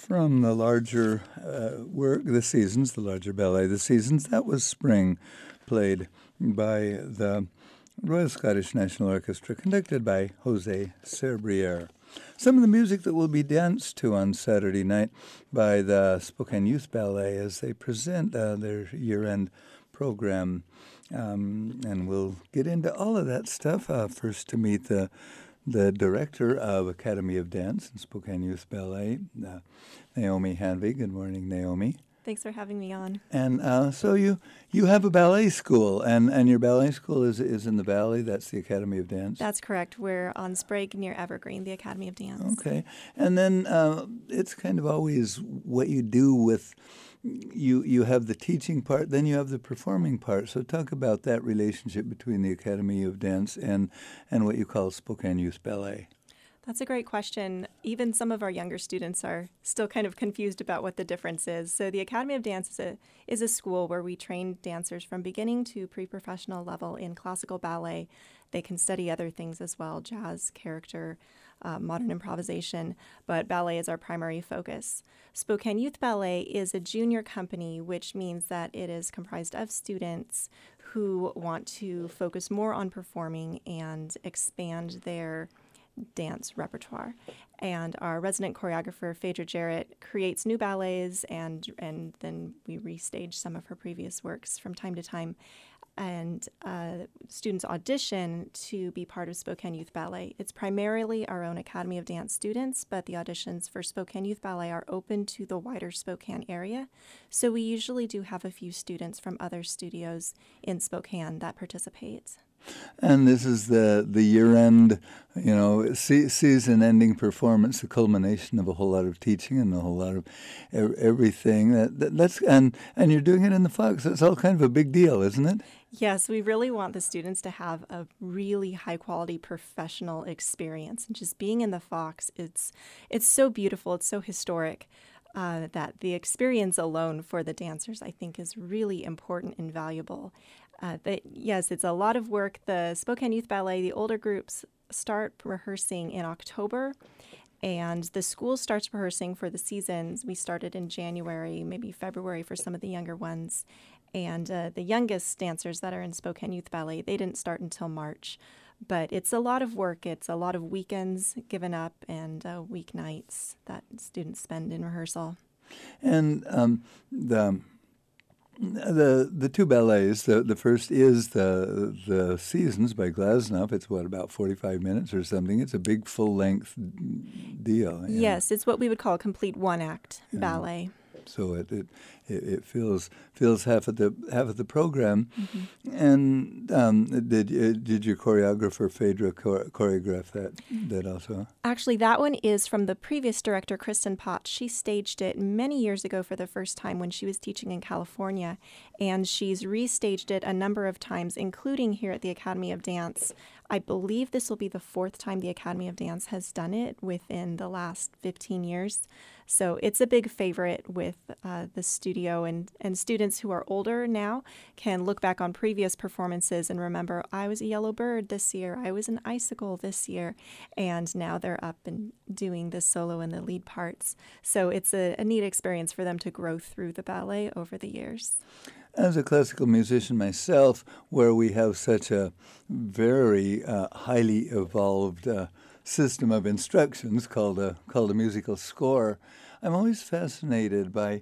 from the larger work, The Seasons, the larger ballet, The Seasons. That was Spring, played by the Royal Scottish National Orchestra, conducted by Jose Serbriere. Some of the music that will be danced to on Saturday night by the Spokane Youth Ballet as they present their year-end program. And we'll get into all of that stuff. First to meet the director of Academy of Dance in Spokane Youth Ballet, Naomi Hanvey. Good morning, Naomi. Thanks for having me on. And so you have a ballet school, and your ballet school is in the Valley. That's the Academy of Dance? That's correct. We're on Sprague near Evergreen, the Academy of Dance. Okay. And then it's kind of always what you do with, you have the teaching part, then you have the performing part. So talk about that relationship between the Academy of Dance and what you call Spokane Youth Ballet. That's a great question. Even some of our younger students are still kind of confused about what the difference is. So the Academy of Dance is a school where we train dancers from beginning to pre-professional level in classical ballet. They can study other things as well, jazz, character, modern improvisation, but ballet is our primary focus. Spokane Youth Ballet is a junior company, which means that it is comprised of students who want to focus more on performing and expand their dance repertoire. And our resident choreographer, Phaedra Jarrett, creates new ballets, and then we restage some of her previous works from time to time. And students audition to be part of Spokane Youth Ballet. It's primarily our own Academy of Dance students, but the auditions for Spokane Youth Ballet are open to the wider Spokane area. So we usually do have a few students from other studios in Spokane that participate. And this is the year-end, season-ending performance, the culmination of a whole lot of teaching and a whole lot of everything. That's and you're doing it in the Fox. It's all kind of a big deal, isn't it? Yes, we really want the students to have a really high-quality professional experience. And just being in the Fox, it's so beautiful. It's so historic. That the experience alone for the dancers, I think, is really important and valuable. Yes, it's a lot of work. The Spokane Youth Ballet, the older groups start rehearsing in October, and the school starts rehearsing for the seasons. We started in January, maybe February for some of the younger ones. And the youngest dancers that are in Spokane Youth Ballet, they didn't start until March. But it's a lot of work. It's a lot of weekends given up and weeknights that students spend in rehearsal. And the two ballets, the first is the Seasons by Glasnoff. It's about 45 minutes or something. It's a big full-length deal. Yes, it's what we would call a complete one-act ballet. So it fills half of the program. Mm-hmm. And did your choreographer Phaedra choreograph that also? Actually, that one is from the previous director, Kristen Potts. She staged it many years ago for the first time when she was teaching in California, and she's restaged it a number of times, including here at the Academy of Dance. I believe this will be the fourth time the Academy of Dance has done it within the last 15 years. So it's a big favorite with the studio, and students who are older now can look back on previous performances and remember, I was a yellow bird this year, I was an icicle this year, and now they're up and doing the solo and the lead parts. So it's a neat experience for them to grow through the ballet over the years. As a classical musician myself, where we have such a very highly evolved system of instructions called a musical score, I'm always fascinated by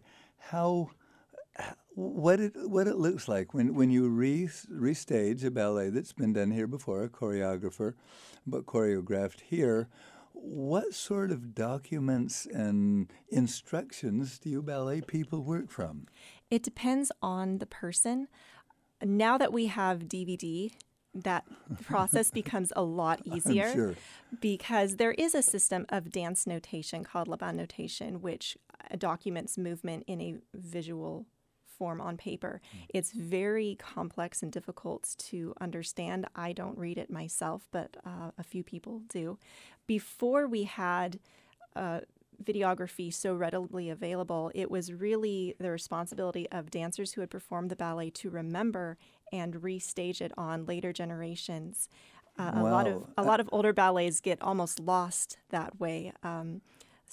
what it looks like when you restage a ballet that's been done here before, a choreographer, but choreographed here. What sort of documents and instructions do you ballet people work from? It depends on the person. Now that we have DVD, that process becomes a lot easier. I'm sure. Because there is a system of dance notation called Laban notation, which documents movement in a visual form on paper. It's very complex and difficult to understand. I don't read it myself, but a few people do. Before we had videography so readily available, it was really the responsibility of dancers who had performed the ballet to remember and restage it on later generations. Wow. A lot of older ballets get almost lost that way.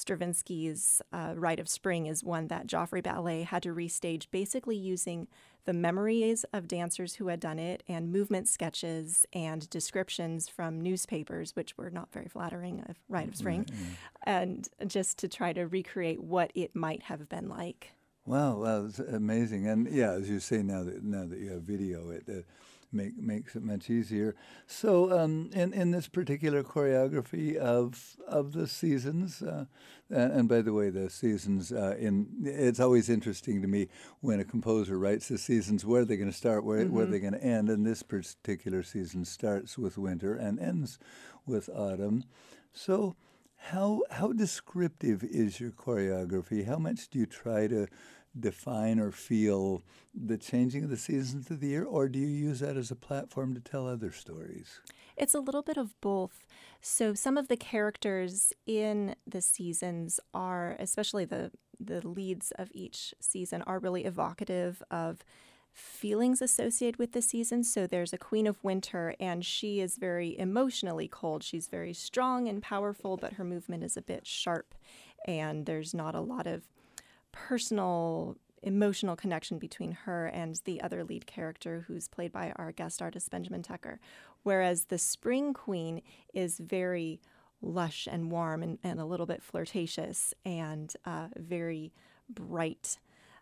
Stravinsky's Rite of Spring is one that Joffrey Ballet had to restage, basically using the memories of dancers who had done it and movement sketches and descriptions from newspapers, which were not very flattering of Rite of Spring, and just to try to recreate what it might have been like. Wow, it's amazing. And yeah, as you say, now that you have video, it makes it much easier. So, in this particular choreography of the seasons, and by the way, the seasons it's always interesting to me when a composer writes the seasons. Where are they going to start? Where are they going to end? And this particular season starts with winter and ends with autumn. So, how descriptive is your choreography? How much do you try to define or feel the changing of the seasons of the year, or do you use that as a platform to tell other stories? It's a little bit of both. So some of the characters in the seasons are, especially the leads of each season, are really evocative of feelings associated with the season. So there's a Queen of Winter, and she is very emotionally cold. She's very strong and powerful, but her movement is a bit sharp, and there's not a lot of personal emotional connection between her and the other lead character, who's played by our guest artist Benjamin Tucker. Whereas the Spring Queen is very lush and warm and a little bit flirtatious and very bright.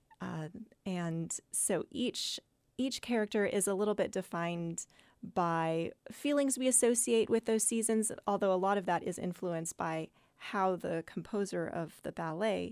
And so each character is a little bit defined by feelings we associate with those seasons, although a lot of that is influenced by how the composer of the ballet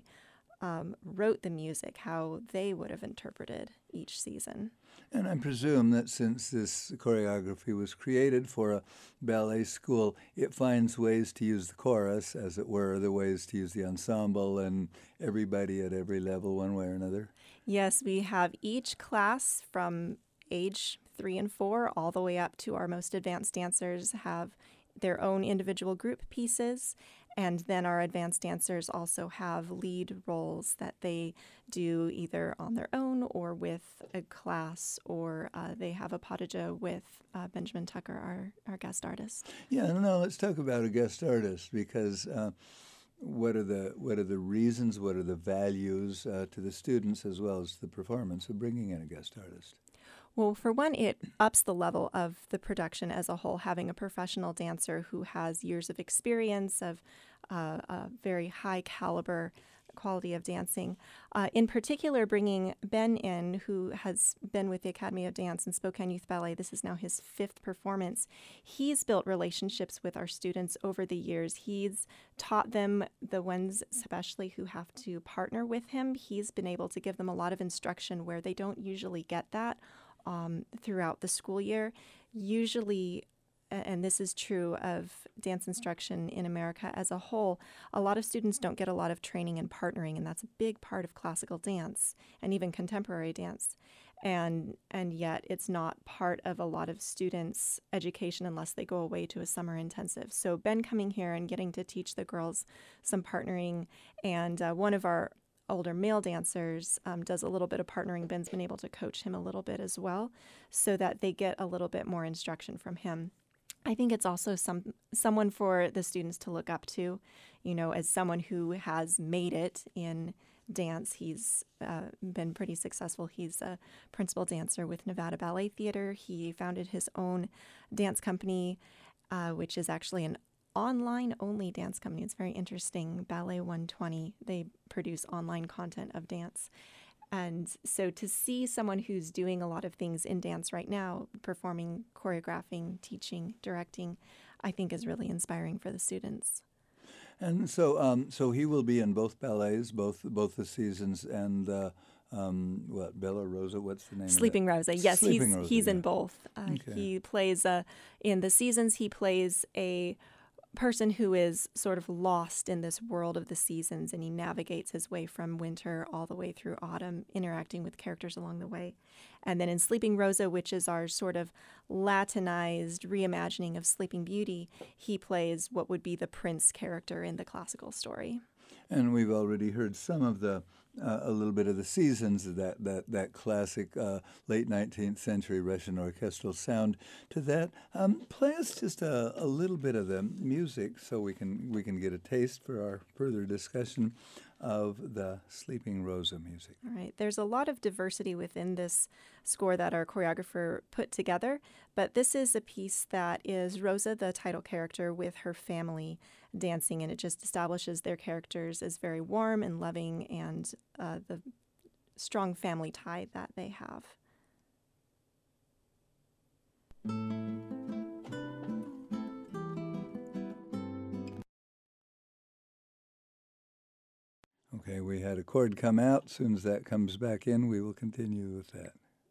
wrote the music, how they would have interpreted each season. And I presume that since this choreography was created for a ballet school, it finds ways to use the chorus, as it were, the ways to use the ensemble and everybody at every level one way or another. Yes, we have each class from age 3 and 4 all the way up to our most advanced dancers have their own individual group pieces. And then our advanced dancers also have lead roles that they do either on their own or with a class, or they have a pas de deux with Benjamin Tucker, our guest artist. Yeah, no, let's talk about a guest artist, because what are the reasons, what are the values to the students as well as the performance of bringing in a guest artist? Well, for one, it ups the level of the production as a whole, having a professional dancer who has years of experience, of a very high caliber quality of dancing. In particular, bringing Ben in, who has been with the Academy of Dance and Spokane Youth Ballet. This is now his 5th performance. He's built relationships with our students over the years. He's taught them, the ones especially who have to partner with him, he's been able to give them a lot of instruction where they don't usually get that throughout the school year. Usually, and this is true of dance instruction in America as a whole, a lot of students don't get a lot of training in partnering, and that's a big part of classical dance and even contemporary dance. And yet it's not part of a lot of students' education unless they go away to a summer intensive. So Ben coming here and getting to teach the girls some partnering, and one of our older male dancers does a little bit of partnering. Ben's been able to coach him a little bit as well, so that they get a little bit more instruction from him. I think it's also someone for the students to look up to, as someone who has made it in dance. He's been pretty successful. He's a principal dancer with Nevada Ballet Theater. He founded his own dance company, which is actually an online-only dance company. It's very interesting. Ballet 120. They produce online content of dance. And so to see someone who's doing a lot of things in dance right now, performing, choreographing, teaching, directing, I think is really inspiring for the students. And so he will be in both ballets, both the seasons, and Bella Rosa, what's the name Sleeping of Rosa. Yes, Sleeping Rosa, he's yeah. in both. Okay. He plays, in the seasons, he plays a person who is sort of lost in this world of the seasons, and he navigates his way from winter all the way through autumn, interacting with characters along the way. And then in Sleeping Rosa, which is our sort of Latinized reimagining of Sleeping Beauty, he plays what would be the prince character in the classical story. And we've already heard some of the a little bit of the seasons of that classic late 19th century Russian orchestral sound to that. Play us just a little bit of the music so we can get a taste for our further discussion of the Sleeping Rosa music. All right. There's a lot of diversity within this score that our choreographer put together, but this is a piece that is Rosa, the title character, with her family dancing, and it just establishes their characters as very warm and loving and the strong family tie that they have. Okay, we had a chord come out. As soon as that comes back in, we will continue with that.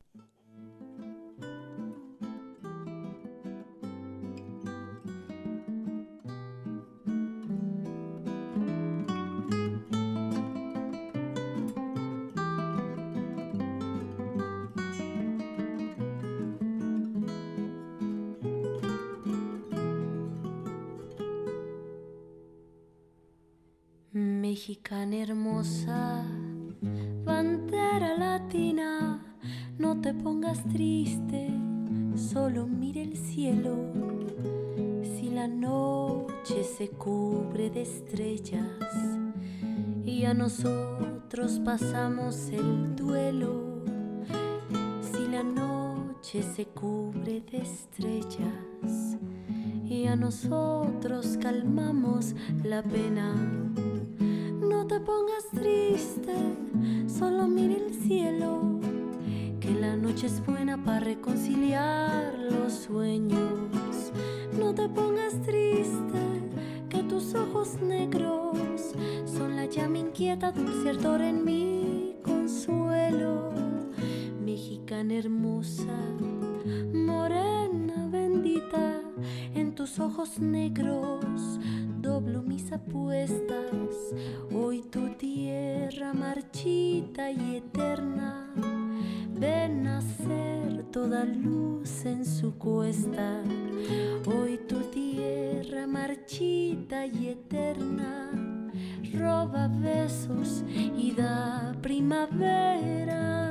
Mexicana hermosa, bandera latina, no te pongas triste, solo mire el cielo. Si la noche se cubre de estrellas y a nosotros pasamos el duelo, si la noche se cubre de estrellas y a nosotros calmamos la pena. No te pongas triste, solo mira el cielo, que la noche es buena para reconciliar los sueños. No te pongas triste, que tus ojos negros son la llama inquieta, dulce ardor en mi consuelo. Mexicana hermosa, morena bendita, en tus ojos negros doblo mis apuestas. Hoy tu tierra marchita y eterna ven a ser toda luz en su cuesta. Hoy tu tierra marchita y eterna roba besos y da primaveras.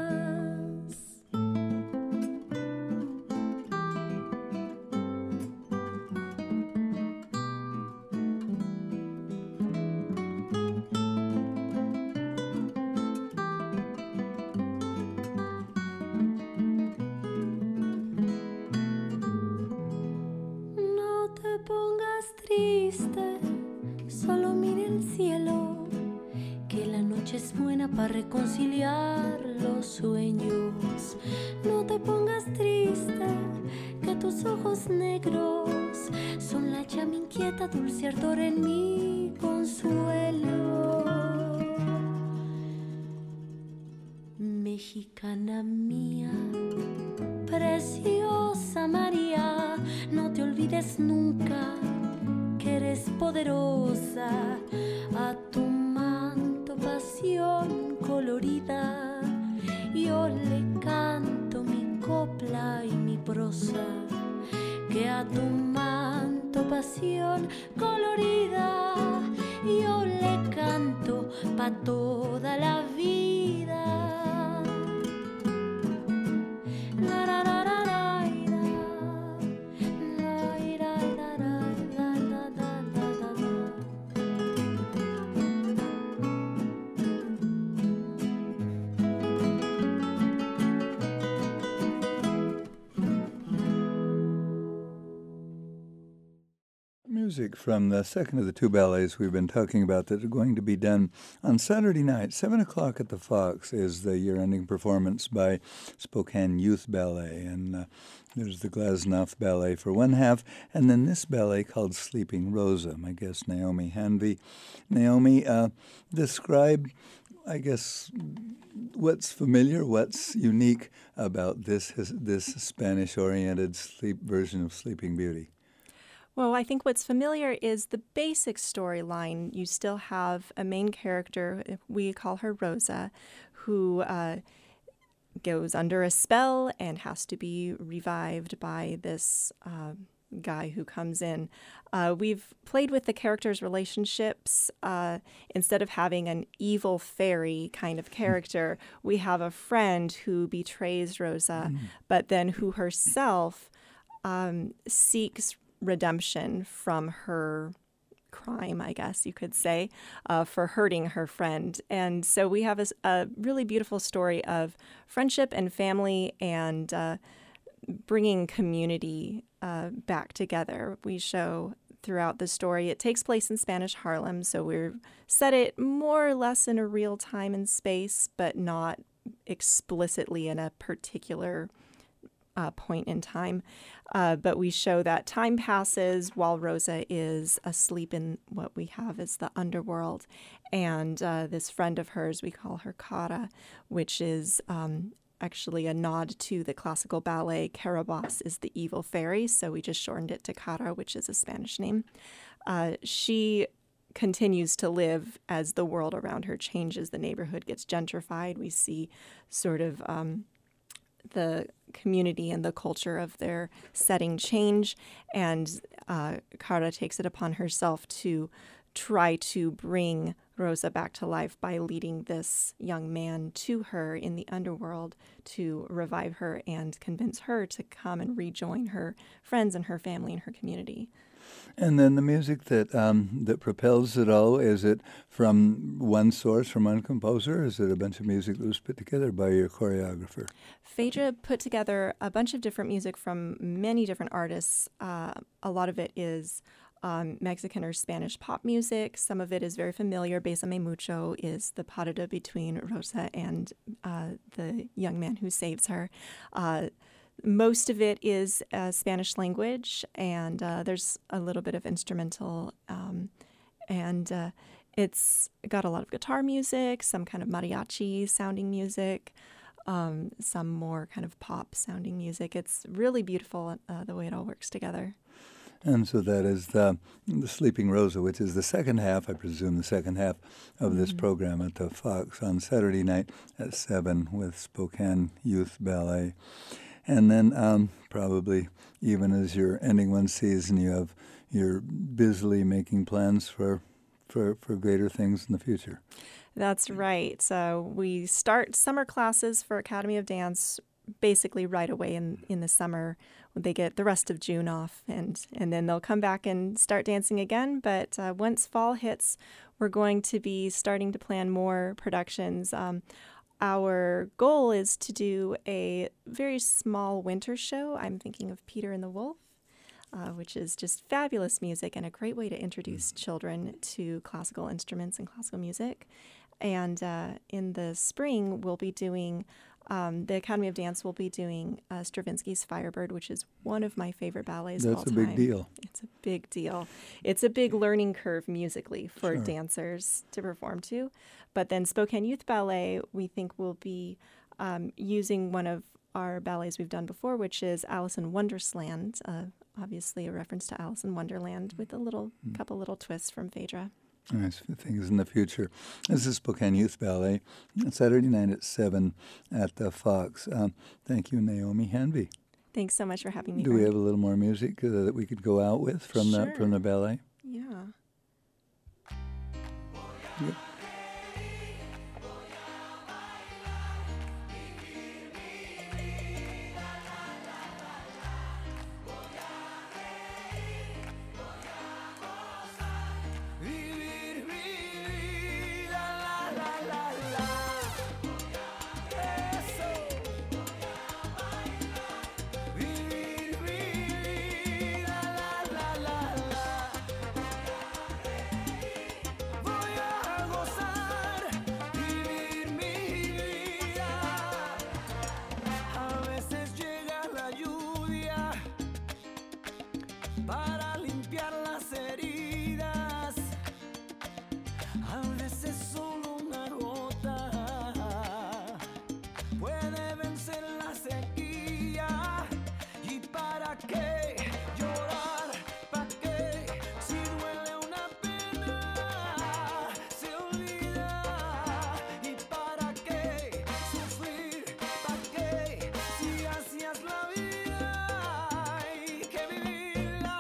Solo mire el cielo, que la noche es buena para reconciliar los sueños. No te pongas triste, que tus ojos negros son la llama inquieta, dulce ardor en mi consuelo. Mexicana mía, preciosa María, no te olvides nunca que eres poderosa. A tu manto pasión colorida yo le canto mi copla y mi prosa, que a tu manto pasión colorida yo le canto pa' toda la vida. Music from the second of the two ballets we've been talking about that are going to be done on Saturday night, 7 o'clock at the Fox, is the year-ending performance by Spokane Youth Ballet. And there's the Glasnow Ballet for one half, and then this ballet called Sleeping Rosa. My guest, Naomi Hanvey. Naomi, describe, I guess, what's familiar, what's unique about this Spanish-oriented sleep version of Sleeping Beauty. Well, I think what's familiar is the basic storyline. You still have a main character, we call her Rosa, who goes under a spell and has to be revived by this guy who comes in. We've played with the characters' relationships. Instead of having an evil fairy kind of character, we have a friend who betrays Rosa, but then who herself seeks redemption from her crime, I guess you could say, for hurting her friend. And so we have a really beautiful story of friendship and family and bringing community back together. We show throughout the story. It takes place in Spanish Harlem, so we're set it more or less in a real time and space, but not explicitly in a particular point in time. But we show that time passes while Rosa is asleep in what we have as the underworld. And this friend of hers, we call her Cara, which is actually a nod to the classical ballet. Carabas is the evil fairy, so we just shortened it to Cara, which is a Spanish name. She continues to live as the world around her changes. The neighborhood gets gentrified. We see sort of the community and the culture of their setting change, and Cara takes it upon herself to try to bring Rosa back to life by leading this young man to her in the underworld to revive her and convince her to come and rejoin her friends and her family and her community. And then the music that propels it all, is it from one source, from one composer, or is it a bunch of music that was put together by your choreographer? Phaedra put together a bunch of different music from many different artists. A lot of it is Mexican or Spanish pop music. Some of it is very familiar. Bésame Mucho is the parada between Rosa and the young man who saves her. Most of it is Spanish language, and there's a little bit of instrumental, and it's got a lot of guitar music, some kind of mariachi sounding music, some more kind of pop sounding music. It's really beautiful the way it all works together. And so that is the Sleeping Rosa, which is the second half, I presume, the second half of this program at the Fox on Saturday night at 7 with Spokane Youth Ballet. And then probably even as you're ending one season, you're busily making plans for greater things in the future. That's right. So we start summer classes for Academy of Dance basically right away in the summer. They get the rest of June off, and then they'll come back and start dancing again. But once fall hits, we're going to be starting to plan more productions. Our goal is to do a very small winter show. I'm thinking of Peter and the Wolf, which is just fabulous music and a great way to introduce children to classical instruments and classical music. And in the spring, we'll be doing, the Academy of Dance will be doing Stravinsky's Firebird, which is one of my favorite ballets of all time. That's a big deal. It's a big deal. It's a big learning curve musically for dancers to perform to. But then Spokane Youth Ballet, we think will be using one of our ballets we've done before, which is Alice in Wonderland, obviously a reference to Alice in Wonderland with a couple little twists from Phaedra. Nice things in the future. This is Spokane Youth Ballet, Saturday night at 7 at the Fox. Thank you, Naomi Hanvey. Thanks so much for having me. Do we have a little more music that we could go out with from the ballet? Yeah. Yep. Para limpiar las heridas, a veces solo una gota puede vencer la sequía. ¿Y para qué llorar? ¿Para qué? Si duele una pena, se olvida. ¿Y para qué sufrir? ¿Para qué? Si hacías la vida hay que vivirla.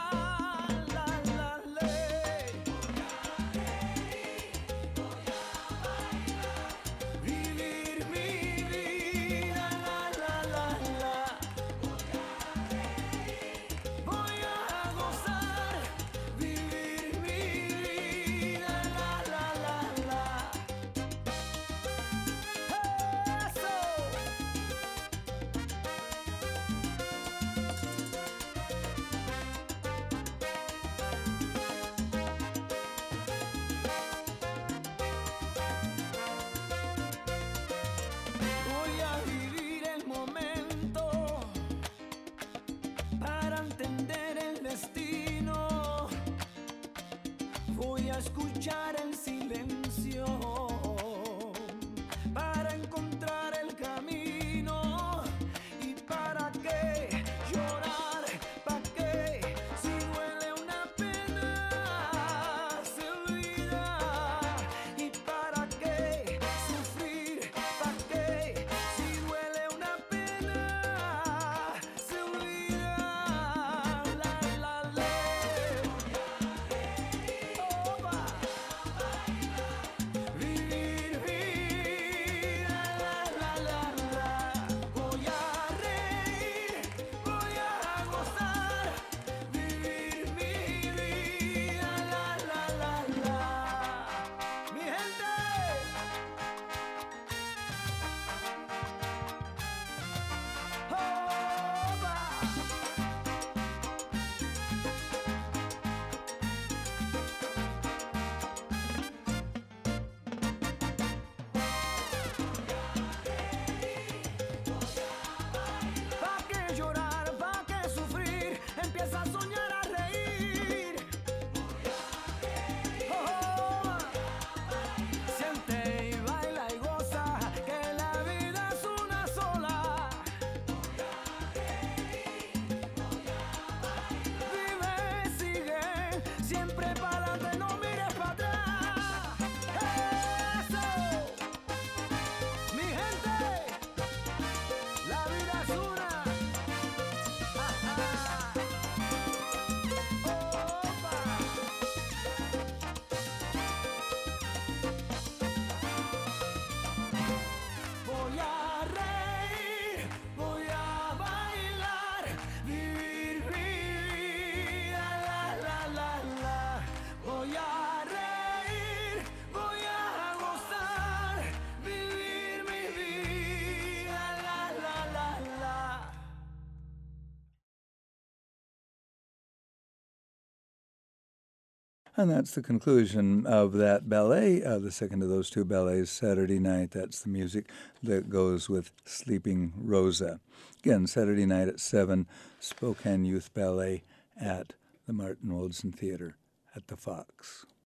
And that's the conclusion of that ballet, the second of those two ballets, Saturday night. That's the music that goes with Sleeping Rosa. Again, Saturday night at 7, Spokane Youth Ballet at the Martin Woldson Theater at the Fox.